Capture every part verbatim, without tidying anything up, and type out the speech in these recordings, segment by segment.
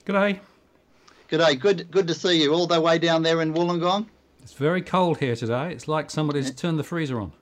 G'day. G'day. Good good to see you all the way down there in Wollongong. It's very cold here today. It's like somebody's turned the freezer on.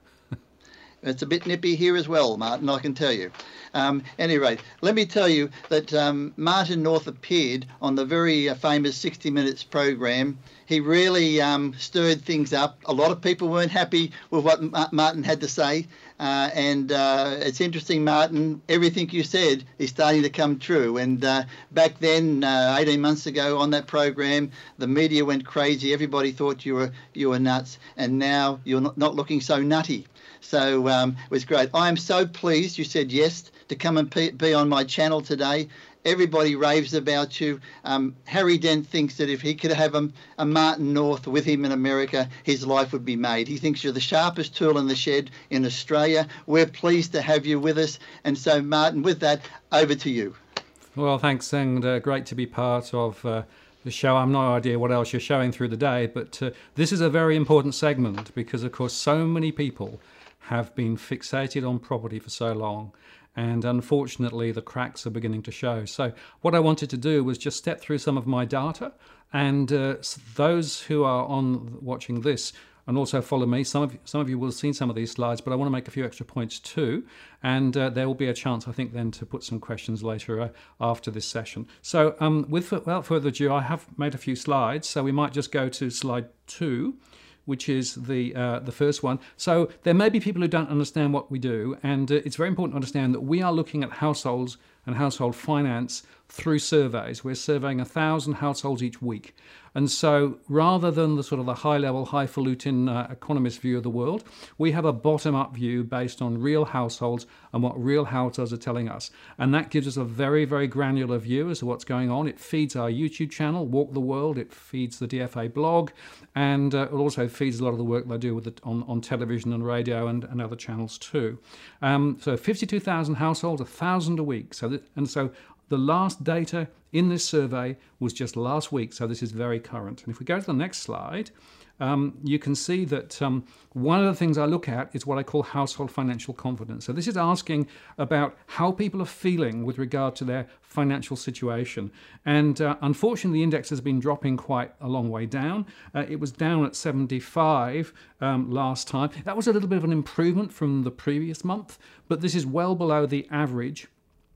It's a bit nippy here as well, Martin, I can tell you. Um, anyway, let me tell you that um, Martin North appeared on the very uh, famous sixty minutes program. He really um, stirred things up. A lot of people weren't happy with what Ma- Martin had to say. Uh, and uh, it's interesting, Martin, everything you said is starting to come true. And uh, back then, uh, eighteen months ago on that program, the media went crazy. Everybody thought you were you were nuts. And now you're not, not looking so nutty. So um, it was great. I am so pleased you said yes to come and be on my channel today. Everybody raves about you. Um, Harry Dent thinks that if he could have a, a Martin North with him in America, his life would be made. He thinks you're the sharpest tool in the shed in Australia. We're pleased to have you with us. And so, Martin, with that, over to you. Well, thanks, and uh, great to be part of uh, the show. I've no idea what else you're showing through the day, but uh, this is a very important segment because, of course, so many people have been fixated on property for so long, and unfortunately the cracks are beginning to show. So what I wanted to do was just step through some of my data, and uh, those who are on watching this and also follow me, some of, some of you will have seen some of these slides, but I want to make a few extra points too, and uh, there will be a chance, I think, then to put some questions later uh, after this session. So um, with, without further ado, I have made a few slides, so we might just go to slide two, which is the uh, the first one. So there may be people who don't understand what we do, and uh, it's very important to understand that we are looking at households and household finance through surveys. We're surveying a thousand households each week. And so rather than the sort of the high-level, highfalutin uh, economist view of the world, we have a bottom-up view based on real households and what real households are telling us. And that gives us a very, very granular view as to what's going on. It feeds our YouTube channel, Walk the World. It feeds the D F A blog. And uh, it also feeds a lot of the work that I do with it on, on television and radio and, and other channels too. Um, so fifty-two thousand households, one thousand a week. So that, and so the last data in this survey was just last week, so this is very current. And if we go to the next slide, um, you can see that um, one of the things I look at is what I call household financial confidence. So this is asking about how people are feeling with regard to their financial situation. And uh, unfortunately, the index has been dropping quite a long way down. Uh, it was down at seventy-five um, last time. That was a little bit of an improvement from the previous month, but this is well below the average.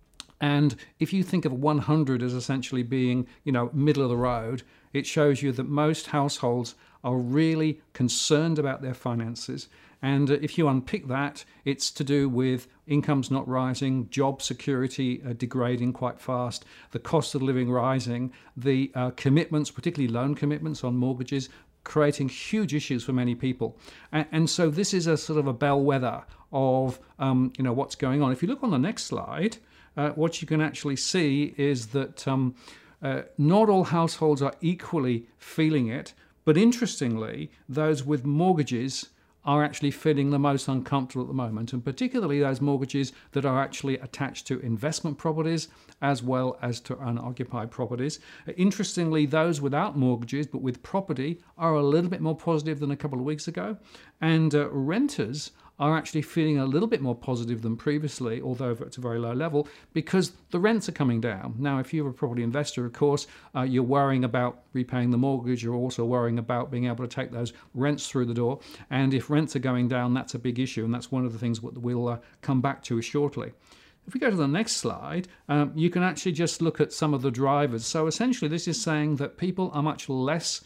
And if you think of one hundred as essentially being, you know, middle of the road, it shows you that most households are really concerned about their finances. And if you unpick that, it's to do with incomes not rising, job security uh, degrading quite fast, the cost of living rising, the uh, commitments, particularly loan commitments on mortgages, creating huge issues for many people. And, and so this is a sort of a bellwether of, um, you know, what's going on. If you look on the next slide, Uh, what you can actually see is that um, uh, not all households are equally feeling it, but interestingly, those with mortgages are actually feeling the most uncomfortable at the moment, and particularly those mortgages that are actually attached to investment properties as well as to unoccupied properties. Uh, interestingly, those without mortgages but with property are a little bit more positive than a couple of weeks ago, and uh, renters are actually feeling a little bit more positive than previously, although it's a very low level, because the rents are coming down. Now, if you're a property investor, of course, uh, you're worrying about repaying the mortgage. You're also worrying about being able to take those rents through the door. And if rents are going down, that's a big issue. And that's one of the things that we'll uh, come back to shortly. If we go to the next slide, um, you can actually just look at some of the drivers. So essentially, this is saying that people are much less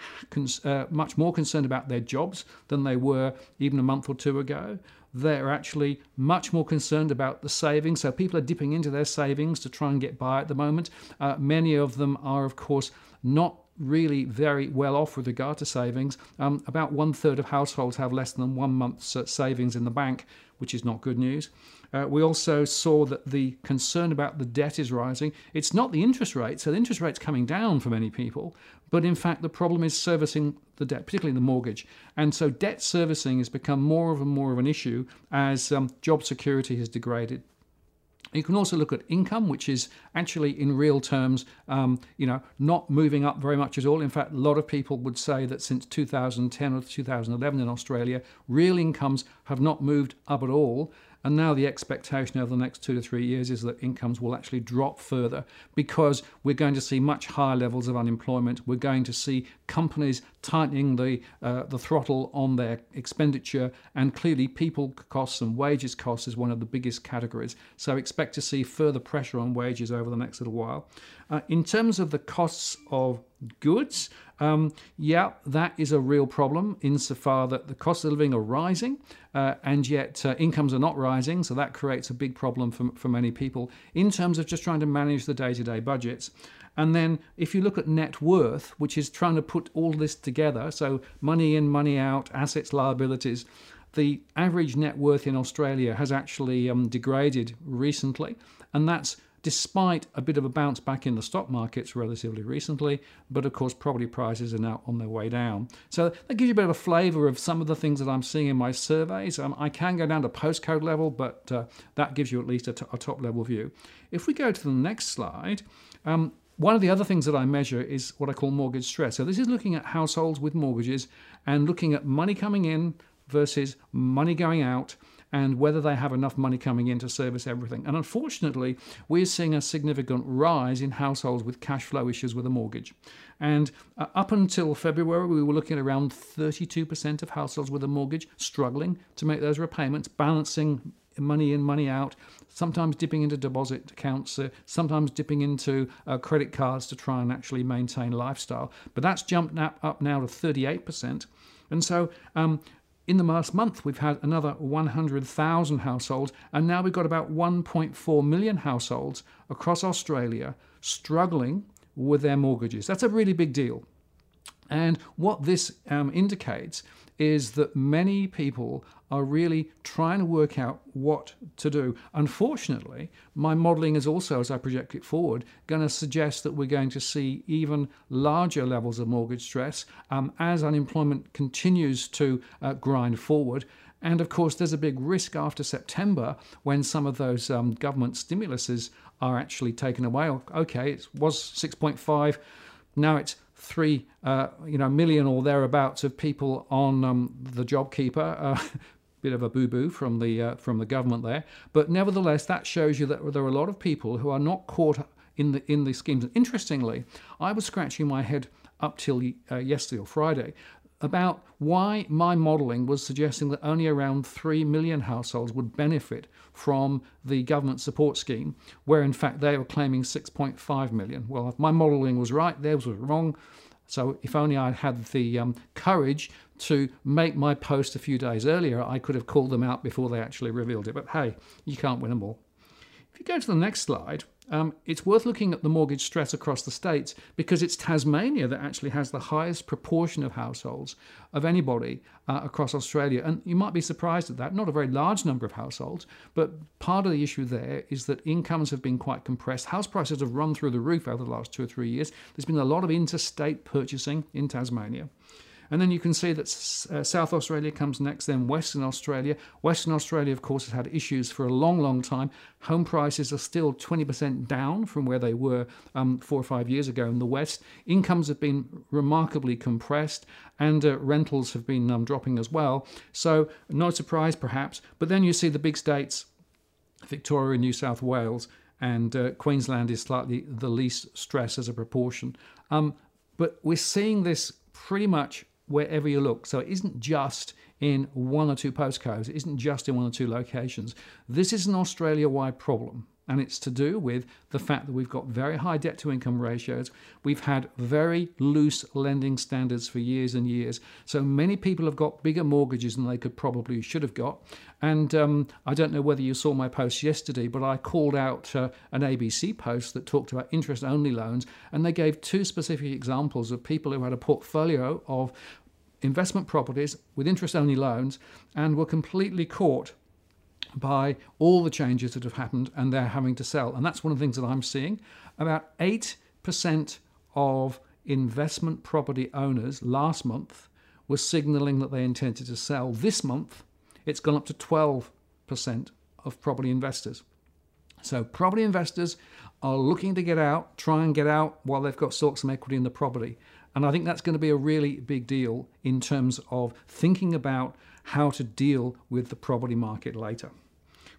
Uh, much more concerned about their jobs than they were even a month or two ago. They're actually much more concerned about the savings. So people are dipping into their savings to try and get by at the moment. Uh, many of them are, of course, not really very well off with regard to savings. Um, about one third of households have less than one month's uh, savings in the bank, which is not good news. Uh, we also saw that the concern about the debt is rising. It's not the interest rate, so the interest rate's coming down for many people, but in fact the problem is servicing the debt, particularly the mortgage. And so debt servicing has become more and more of an issue as um, job security has degraded. You can also look at income, which is actually in real terms, um, you know, not moving up very much at all. In fact, a lot of people would say that since two thousand ten or two thousand eleven in Australia, real incomes have not moved up at all. And now the expectation over the next two to three years is that incomes will actually drop further because we're going to see much higher levels of unemployment. We're going to see companies tightening the uh, the throttle on their expenditure, and clearly people costs and wages costs is one of the biggest categories. So expect to see further pressure on wages over the next little while. Uh, in terms of the costs of goods, um, yeah, that is a real problem insofar that the costs of living are rising, uh, and yet uh, incomes are not rising, so that creates a big problem for, for many people in terms of just trying to manage the day-to-day budgets. And then if you look at net worth, which is trying to put all this together, so money in, money out, assets, liabilities, the average net worth in Australia has actually um, degraded recently, and that's despite a bit of a bounce back in the stock markets relatively recently, but of course property prices are now on their way down. So that gives you a bit of a flavour of some of the things that I'm seeing in my surveys. Um, I can go down to postcode level, but uh, that gives you at least a, t- a top level view. If we go to the next slide, um, one of the other things that I measure is what I call mortgage stress. So this is looking at households with mortgages and looking at money coming in versus money going out, and whether they have enough money coming in to service everything. And unfortunately, we're seeing a significant rise in households with cash flow issues with a mortgage. And uh, up until February, we were looking at around thirty-two percent of households with a mortgage struggling to make those repayments, balancing money in, money out, sometimes dipping into deposit accounts, uh, sometimes dipping into uh, credit cards to try and actually maintain lifestyle. But that's jumped up now to thirty-eight percent. And so um, in the last month, we've had another one hundred thousand households, and now we've got about one point four million households across Australia struggling with their mortgages. That's a really big deal. And what this um, indicates is that many people are really trying to work out what to do. Unfortunately, my modelling is also, as I project it forward, going to suggest that we're going to see even larger levels of mortgage stress um, as unemployment continues to uh, grind forward. And of course, there's a big risk after September when some of those um, government stimuluses are actually taken away. Okay, it was six point five, now it's three uh, you know, million or thereabouts of people on um, the JobKeeper. Uh, bit of a boo-boo from the uh, from the government there, but nevertheless, that shows you that there are a lot of people who are not caught in the in the schemes. And interestingly, I was scratching my head up till uh, yesterday or Friday about why my modelling was suggesting that only around three million households would benefit from the government support scheme, where in fact they were claiming six point five million. Well, if my modelling was right, theirs was wrong. So if only I'd had the um, courage to make my post a few days earlier, I could have called them out before they actually revealed it. But hey, you can't win them all. If you go to the next slide, um, it's worth looking at the mortgage stress across the states, because it's Tasmania that actually has the highest proportion of households of anybody uh, across Australia. And you might be surprised at that. Not a very large number of households, but part of the issue there is that incomes have been quite compressed. House prices have run through the roof over the last two or three years. There's been a lot of interstate purchasing in Tasmania. And then you can see that uh, South Australia comes next, then Western Australia. Western Australia, of course, has had issues for a long, long time. Home prices are still twenty percent down from where they were um, four or five years ago in the West. Incomes have been remarkably compressed, and uh, rentals have been um, dropping as well. So no surprise, perhaps. But then you see the big states, Victoria, New South Wales, and uh, Queensland is slightly the least stress as a proportion. Um, but we're seeing this pretty much wherever you look. So it isn't just in one or two postcodes. It isn't just in one or two locations. This is an Australia-wide problem, and it's to do with the fact that we've got very high debt-to-income ratios. We've had very loose lending standards for years and years. So many people have got bigger mortgages than they could probably should have got. And um, I don't know whether you saw my post yesterday, but I called out uh, an A B C post that talked about interest-only loans, and they gave two specific examples of people who had a portfolio of investment properties with interest-only loans and were completely caught by all the changes that have happened, and they're having to sell. And that's one of the things that I'm seeing. About eight percent of investment property owners last month were signalling that they intended to sell. This month, it's gone up to twelve percent of property investors. So property investors are looking to get out, try and get out while they've got still some equity in the property. And I think that's going to be a really big deal in terms of thinking about how to deal with the property market later. If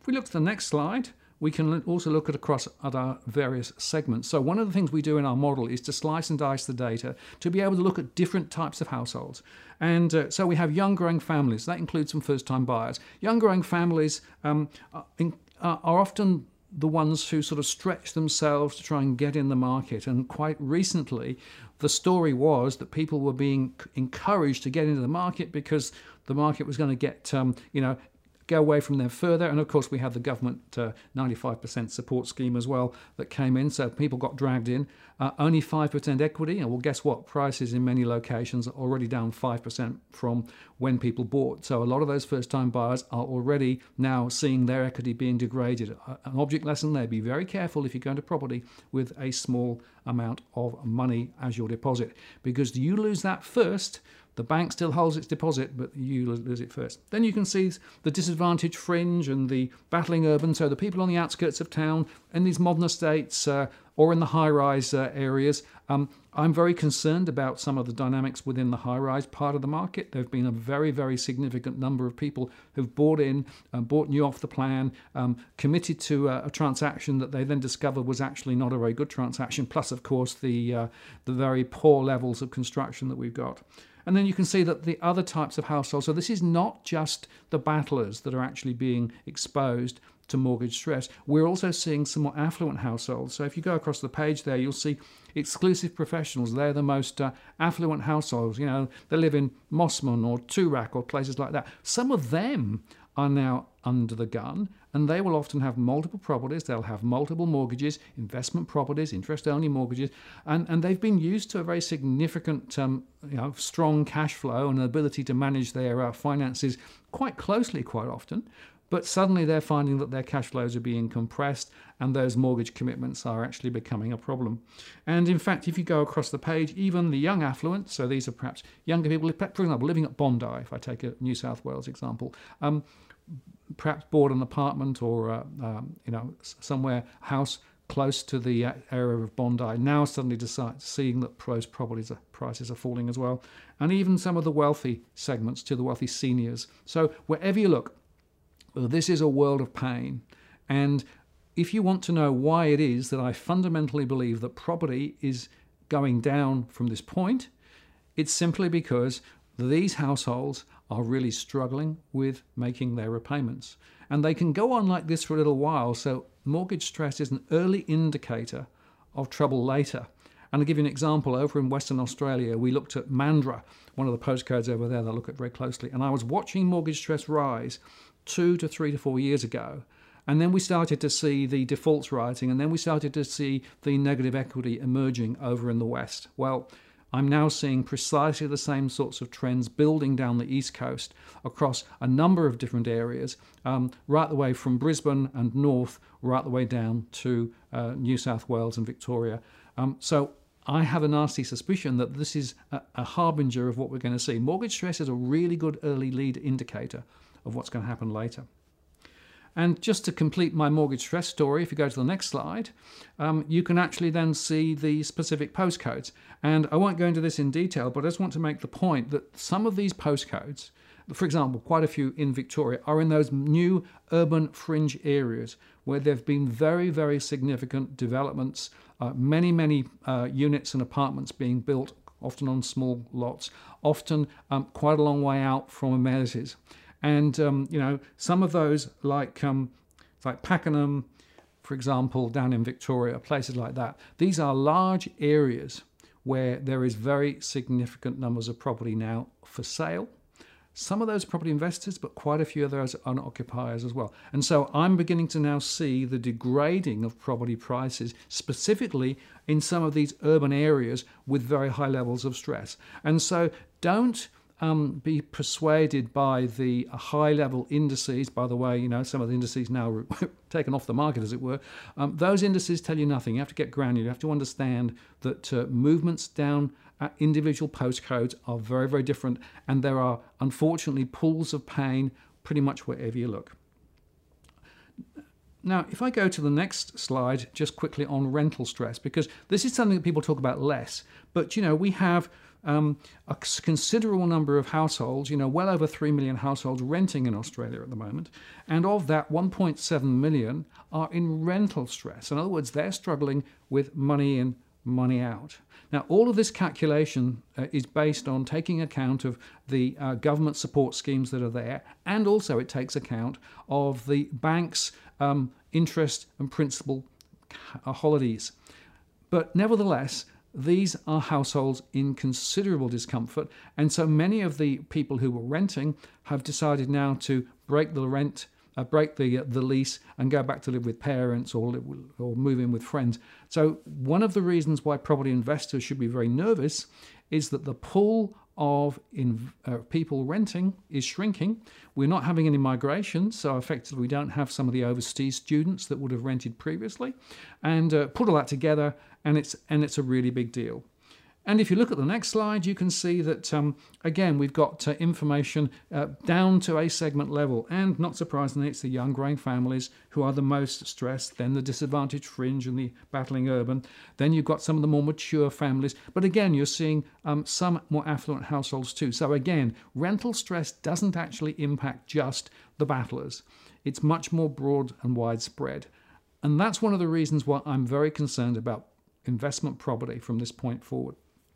If we look to the next slide, we can also look at across at our various segments. So one of the things we do in our model is to slice and dice the data to be able to look at different types of households. And uh, so we have young growing families. That includes some first-time buyers. Young growing families um, are, in, are often the ones who sort of stretch themselves to try and get in the market. And quite recently, the story was that people were being encouraged to get into the market because the market was going to get, um, you know, go away from there further. And of course, we had the government uh, ninety-five percent support scheme as well that came in. So people got dragged in. Uh, only five percent equity. And well, guess what? Prices in many locations are already down five percent from when people bought. So a lot of those first-time buyers are already now seeing their equity being degraded. Uh, an object lesson there, be very careful if you go into property with a small amount of money as your deposit. Because you lose that first, the bank still holds its deposit, but you lose it first. Then you can see the disadvantaged fringe and the battling urban, so the people on the outskirts of town, in these modern estates uh, or in the high-rise uh, areas. Um, I'm very concerned about some of the dynamics within the high-rise part of the market. There have been a very, very significant number of people who've bought in, um, bought new off the plan, um, committed to a, a transaction that they then discovered was actually not a very good transaction, plus, of course, the, uh, the very poor levels of construction that we've got. And then you can see that the other types of households, so this is not just the battlers that are actually being exposed to mortgage stress. We're also seeing some more affluent households. So if you go across the page there, you'll see exclusive professionals. They're the most uh, affluent households. You know, they live in Mosman or Toorak or places like that. Some of them are now under the gun, and they will often have multiple properties. They'll have multiple mortgages, investment properties, interest-only mortgages, and, and they've been used to a very significant, um, you know, strong cash flow and an ability to manage their uh, finances quite closely quite often. But suddenly they're finding that their cash flows are being compressed and those mortgage commitments are actually becoming a problem. And in fact, if you go across the page, even the young affluent, so these are perhaps younger people, for example, living at Bondi, if I take a New South Wales example, um, perhaps bought an apartment or uh, um, you know, somewhere, house close to the area of Bondi, now suddenly decide, seeing that those properties are, prices are falling as well. And even some of the wealthy segments to the wealthy seniors. So wherever you look, this is a world of pain. And if you want to know why it is that I fundamentally believe that property is going down from this point, it's simply because these households are really struggling with making their repayments. And they can go on like this for a little while. So mortgage stress is an early indicator of trouble later. And I'll give you an example. Over in Western Australia, we looked at Mandurah, one of the postcodes over there that I look at very closely. And I was watching mortgage stress rise two to three to four years ago. And then we started to see the defaults rising, and then we started to see the negative equity emerging over in the West. Well, I'm now seeing precisely the same sorts of trends building down the East Coast across a number of different areas, um, right the way from Brisbane and north, right the way down to uh, New South Wales and Victoria. Um, so I have a nasty suspicion that this is a, a harbinger of what we're going to see. Mortgage stress is a really good early lead indicator of what's going to happen later. And just to complete my mortgage stress story, if you go to the next slide, um, you can actually then see the specific postcodes. And I won't go into this in detail, but I just want to make the point that some of these postcodes, for example, quite a few in Victoria, are in those new urban fringe areas where there have been very, very significant developments, uh, many, many uh, units and apartments being built, often on small lots, often um, quite a long way out from amenities. And, um, you know, some of those, like um, like Pakenham, for example, down in Victoria, places like that, these are large areas where there is very significant numbers of property now for sale. Some of those property investors, but quite a few of those owner occupiers as well. And so I'm beginning to now see the degrading of property prices, specifically in some of these urban areas with very high levels of stress. And so don't Um, be persuaded by the high-level indices. By the way, you know, some of the indices now taken off the market, as it were. Um, those indices tell you nothing. You have to get granular. You have to understand that uh, movements down at individual postcodes are very, very different, and there are, unfortunately, pools of pain pretty much wherever you look. Now, if I go to the next slide, just quickly on rental stress, because this is something that people talk about less. But, you know, we have um, a considerable number of households, you know, well over three million households renting in Australia at the moment. And of that, one point seven million are in rental stress. In other words, they're struggling with money in, money out. Now, all of this calculation uh, is based on taking account of the uh, government support schemes that are there, and also it takes account of the bank's um, interest and principal uh, holidays. But nevertheless, these are households in considerable discomfort, and so many of the people who were renting have decided now to break the rent, uh, break the uh, the lease, and go back to live with parents or live with, or move in with friends. So one of the reasons why property investors should be very nervous is that the pool of in, uh, people renting is shrinking. We're not having any migration, so effectively we don't have some of the overseas students that would have rented previously. And uh, put all that together, and it's and it's a really big deal. And if you look at the next slide, you can see that, um, again, we've got uh, information uh, down to a segment level. And not surprisingly, it's the young growing families who are the most stressed, then the disadvantaged fringe and the battling urban. Then you've got some of the more mature families. But again, you're seeing um, some more affluent households too. So again, rental stress doesn't actually impact just the battlers. It's much more broad and widespread. And that's one of the reasons why I'm very concerned about investment property from this point forward.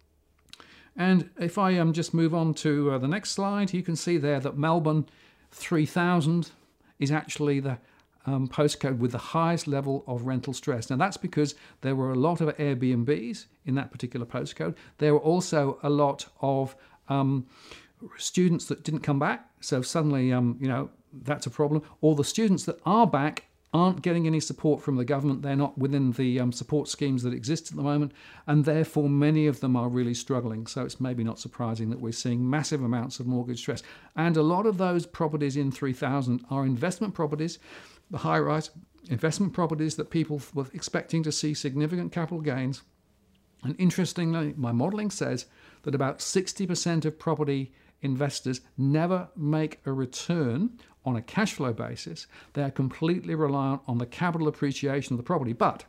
And if I um, just move on to uh, the next slide, you can see there that Melbourne three thousand is actually the um, postcode with the highest level of rental stress. Now that's because there were a lot of Airbnbs in that particular postcode. There were also a lot of um, students that didn't come back. So suddenly, um, you know, that's a problem. Or the students that are back aren't getting any support from the government. They're not within the um, support schemes that exist at the moment, and therefore many of them are really struggling. So it's maybe not surprising that we're seeing massive amounts of mortgage stress. And a lot of those properties in three thousand are investment properties, the high-rise investment properties that people were expecting to see significant capital gains. And interestingly, my modelling says that about sixty percent of property investors never make a return on a cash flow basis. They are completely reliant on the capital appreciation of the property. But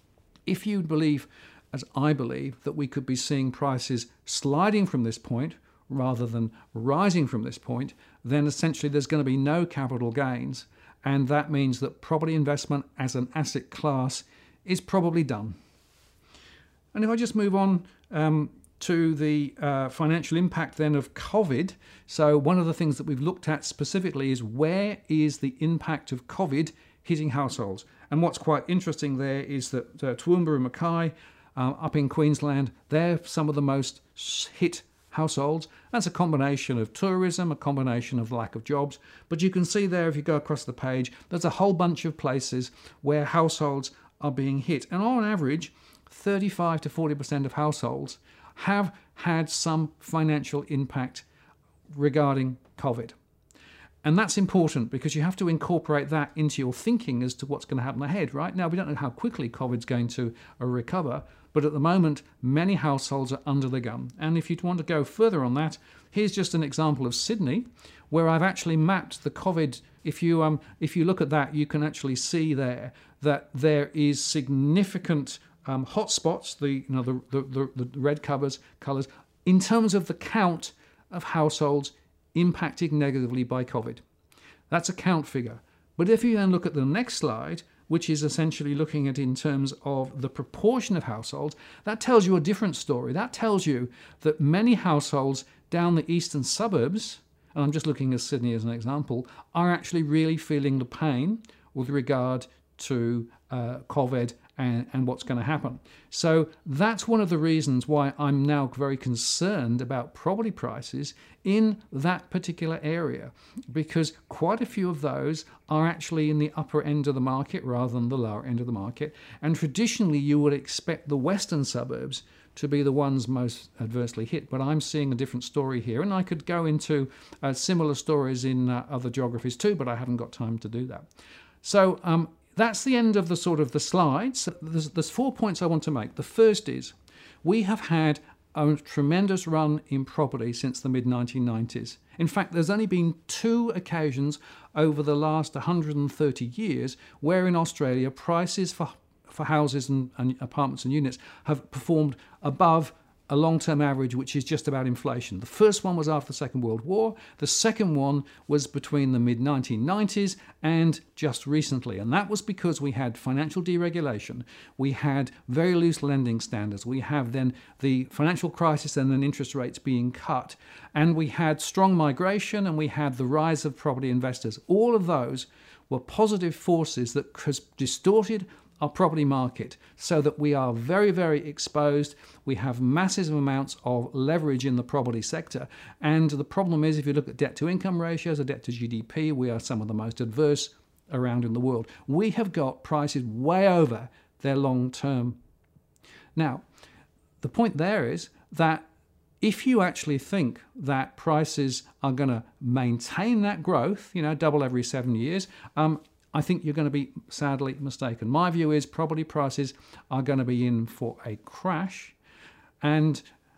if you believe, as I believe, that we could be seeing prices sliding from this point rather than rising from this point, then essentially there's going to be no capital gains. And that means that property investment as an asset class is probably done. And if I just move on um, to the uh, financial impact then of COVID. So one of the things that we've looked at specifically is where is the impact of COVID hitting households? And what's quite interesting there is that uh, Toowoomba and Mackay uh, up in Queensland, they're some of the most hit households. That's a combination of tourism, a combination of lack of jobs. But you can see there, if you go across the page, there's a whole bunch of places where households are being hit. And on average, thirty-five to forty percent of households have had some financial impact regarding COVID. And that's important because you have to incorporate that into your thinking as to what's going to happen ahead, right? Now, we don't know how quickly COVID's going to uh, recover, but at the moment, many households are under the gun. And if you want to go further on that, here's just an example of Sydney, where I've actually mapped the COVID. If you, um, if you look at that, you can actually see there that there is significant Um, hotspots, the you know the, the, the, the red covers colours, in terms of the count of households impacted negatively by COVID. That's a count figure. But if you then look at the next slide, which is essentially looking at in terms of the proportion of households, that tells you a different story. That tells you that many households down the eastern suburbs, and I'm just looking at Sydney as an example, are actually really feeling the pain with regard to uh, COVID and, and what's going to happen. So that's one of the reasons why I'm now very concerned about property prices in that particular area, because quite a few of those are actually in the upper end of the market rather than the lower end of the market. And traditionally, you would expect the western suburbs to be the ones most adversely hit. But I'm seeing a different story here. And I could go into uh, similar stories in uh, other geographies too, but I haven't got time to do that. So um, that's the end of the sort of the slides. There's, there's four points I want to make. The first is we have had a tremendous run in property since the mid nineteen nineties. In fact, there's only been two occasions over the last one hundred thirty years where in Australia prices for, for houses and, and apartments and units have performed above a long-term average which is just about inflation. The first one was after the Second World War. The second one was between the mid nineteen nineties and just recently. And that was because we had financial deregulation. We had very loose lending standards. We have then the financial crisis and then interest rates being cut. And we had strong migration and we had the rise of property investors. All of those were positive forces that has distorted our property market so that we are very, very exposed. We have massive amounts of leverage in the property sector. And the problem is, if you look at debt to income ratios or debt to G D P, we are some of the most adverse around in the world. We have got prices way over their long term. Now, the point there is that if you actually think that prices are going to maintain that growth, you know, double every seven years, um, I think you're going to be sadly mistaken. My view is property prices are going to be in for a crash. And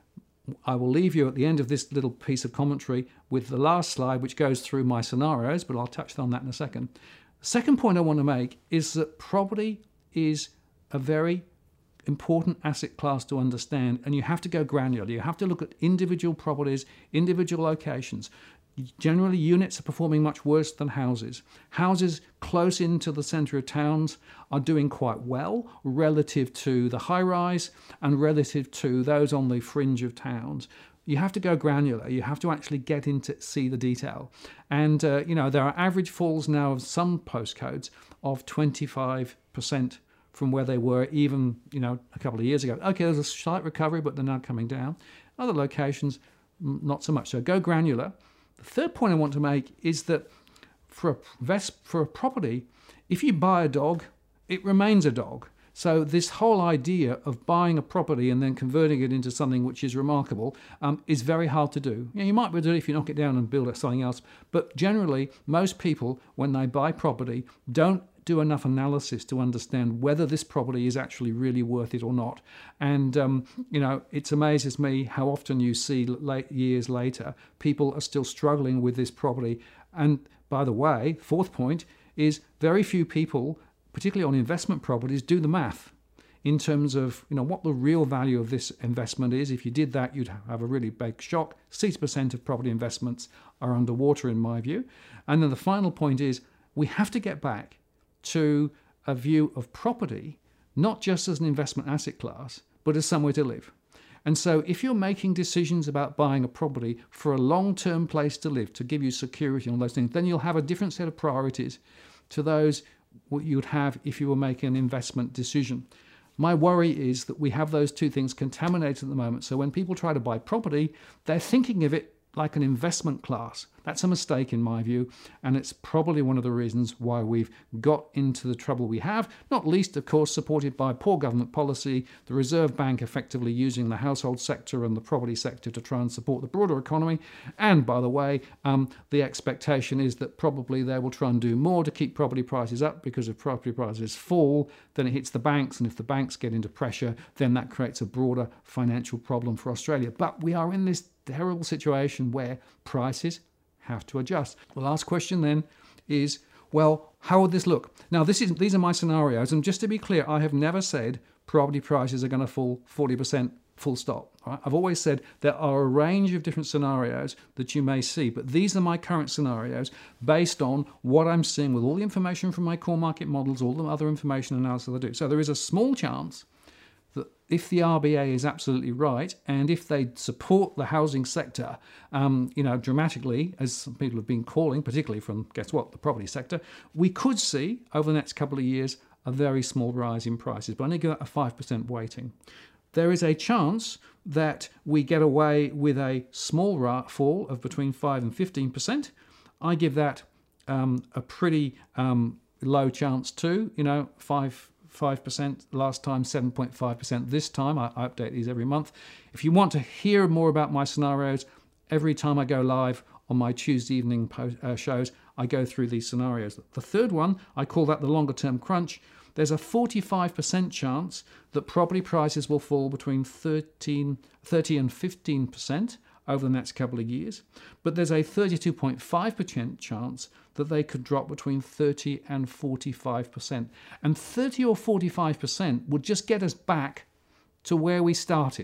I will leave you at the end of this little piece of commentary with the last slide, which goes through my scenarios, but I'll touch on that in a second. The second point I want to make is that property is a very important asset class to understand, and you have to go granular. You have to look at individual properties, individual locations. Generally, units are performing much worse than houses. Houses close into the centre of towns are doing quite well relative to the high-rise and relative to those on the fringe of towns. You have to go granular. You have to actually get into see the detail. And, uh, you know, there are average falls now of some postcodes of twenty-five percent from where they were even, you know, a couple of years ago. Okay, there's a slight recovery, but they're now coming down. Other locations, not so much. So go granular. The third point I want to make is that for a, vest, for a property, if you buy a dog, it remains a dog. So this whole idea of buying a property and then converting it into something which is remarkable um, is very hard to do. You know, you might be able to do it if you knock it down and build something else, but generally most people, when they buy property, don't do enough analysis to understand whether this property is actually really worth it or not. And, um, you know, it amazes me how often you see late years later, people are still struggling with this property. And by the way, fourth point is very few people, particularly on investment properties, do the math in terms of, you know, what the real value of this investment is. If you did that, you'd have a really big shock. sixty percent of property investments are underwater, in my view. And then the final point is we have to get back to a view of property, not just as an investment asset class, but as somewhere to live. And so if you're making decisions about buying a property for a long-term place to live, to give you security and all those things, then you'll have a different set of priorities to those what you'd have if you were making an investment decision. My worry is that we have those two things contaminated at the moment. So when people try to buy property, they're thinking of it like an investment class. That's a mistake in my view, and it's probably one of the reasons why we've got into the trouble we have, not least, of course, supported by poor government policy, the Reserve Bank effectively using the household sector and the property sector to try and support the broader economy. And by the way, um, the expectation is that probably they will try and do more to keep property prices up, because if property prices fall, then it hits the banks, and if the banks get into pressure, then that creates a broader financial problem for Australia. But we are in this terrible situation where prices have to adjust. The last question then is, well, how would this look? Now, this is these are my scenarios, and just to be clear, I have never said property prices are going to fall forty percent full stop. Right? I've always said there are a range of different scenarios that you may see, but these are my current scenarios based on what I'm seeing with all the information from my core market models, all the other information analysis I do. So there is a small chance that if the R B A is absolutely right, and if they support the housing sector, um, you know, dramatically, as some people have been calling, particularly from, guess what, the property sector, we could see over the next couple of years a very small rise in prices, but only got a five percent weighting. There is a chance that we get away with a small fall of between five and fifteen percent. I give that um, a pretty um, low chance too, you know, five five percent last time, seven point five percent this time. I, I update these every month. If you want to hear more about my scenarios, every time I go live on my Tuesday evening post, uh, shows, I go through these scenarios. The third one, I call that the longer term crunch. There's a forty-five percent chance that property prices will fall between thirteen, thirty and fifteen percent over the next couple of years. But there's a thirty-two point five percent chance that they could drop between thirty and forty-five percent. And thirty or forty-five percent would just get us back to where we started.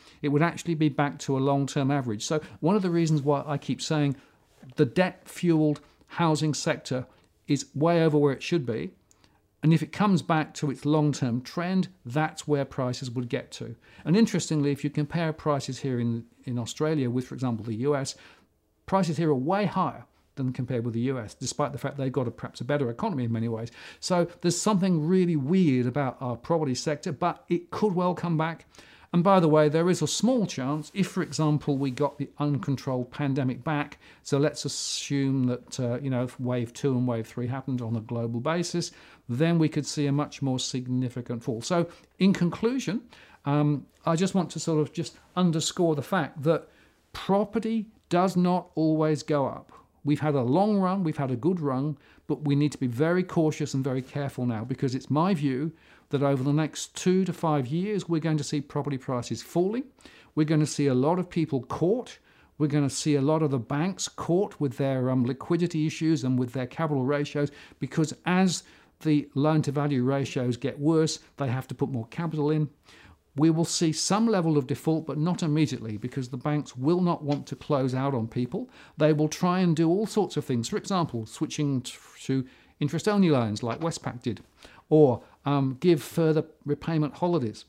it would actually be back to a long-term average. So one of the reasons why I keep saying the debt-fueled housing sector is way over where it should be, and if it comes back to its long-term trend, that's where prices would get to. And interestingly, if you compare prices here in, in Australia with, for example, the U S, prices here are way higher than compared with the U S, despite the fact they've got a, perhaps a better economy in many ways. So there's something really weird about our property sector, but it could well come back. And by the way, there is a small chance, if, for example, we got the uncontrolled pandemic back, so let's assume that, uh, you know, if wave two and wave three happened on a global basis, then we could see a much more significant fall. So in conclusion, um, I just want to sort of just underscore the fact that property does not always go up. We've had a long run, we've had a good run, but we need to be very cautious and very careful now, because it's my view that over the next two to five years, we're going to see property prices falling. We're going to see a lot of people caught. We're going to see a lot of the banks caught with their um, liquidity issues and with their capital ratios, because as the loan-to-value ratios get worse, they have to put more capital in. We will see some level of default, but not immediately, because the banks will not want to close out on people. They will try and do all sorts of things. For example, switching to interest-only loans like Westpac did, or um, give further repayment holidays.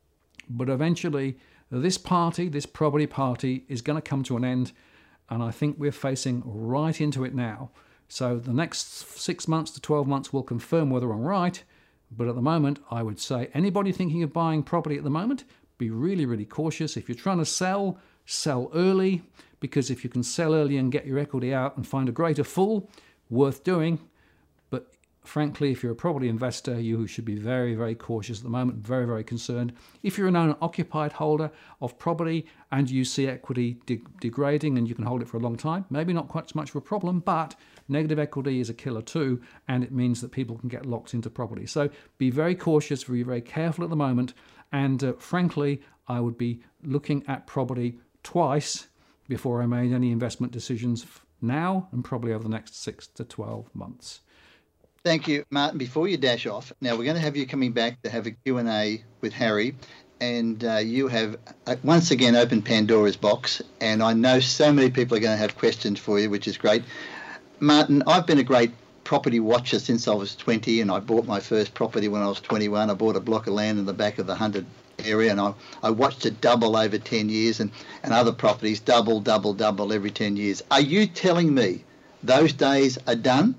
But eventually, this party, this property party, is going to come to an end, and I think we're facing right into it now. So the next six months to twelve months will confirm whether I'm right. But at the moment, I would say anybody thinking of buying property at the moment, be really, really cautious. If you're trying to sell, sell early, because if you can sell early and get your equity out and find a greater full, worth doing. But frankly, if you're a property investor, you should be very, very cautious at the moment, very, very concerned. If you're an owner-occupied holder of property and you see equity de- degrading and you can hold it for a long time, maybe not quite so much of a problem, but negative equity is a killer too, and it means that people can get locked into property. So be very cautious, be very careful at the moment, and uh, frankly, I would be looking at property twice before I made any investment decisions now and probably over the next six to twelve months. Thank you, Martin. Before you dash off, now we're going to have you coming back to have a Q and A with Harry, and uh, you have uh, once again opened Pandora's box, and I know so many people are going to have questions for you, which is great. Martin, I've been a great property watcher since I was twenty, and I bought my first property when I was twenty-one. I bought a block of land in the back of the Hunted area, and I, I watched it double over ten years, and, and other properties double, double, double every ten years. Are you telling me those days are done?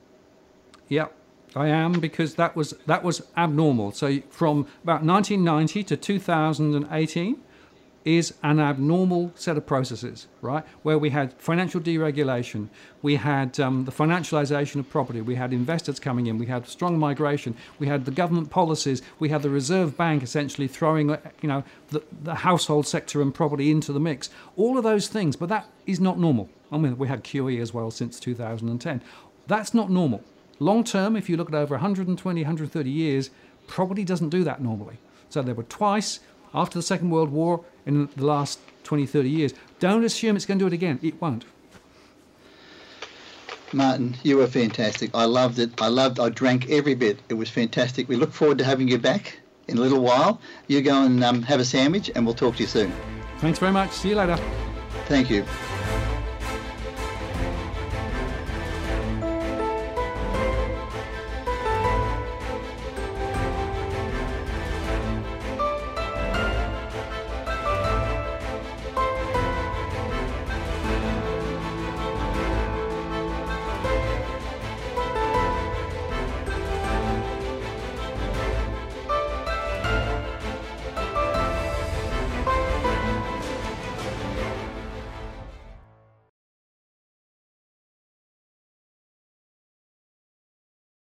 Yeah, I am, because that was that was abnormal. So from about nineteen ninety to two thousand eighteen is an abnormal set of processes, right? Where we had financial deregulation, we had um, the financialization of property, we had investors coming in, we had strong migration, we had the government policies, we had the Reserve Bank essentially throwing, you know, the, the household sector and property into the mix. All of those things, but that is not normal. I mean, we had Q E as well since two thousand ten. That's not normal. Long term, if you look at over one hundred twenty, one hundred thirty years, property doesn't do that normally. So there were twice after the Second World War in the last twenty, thirty years. Don't assume it's going to do it again. It won't. Martin, you were fantastic. I loved it. I loved, I drank every bit. It was fantastic. We look forward to having you back in a little while. You go and um, have a sandwich, and we'll talk to you soon. Thanks very much. See you later. Thank you.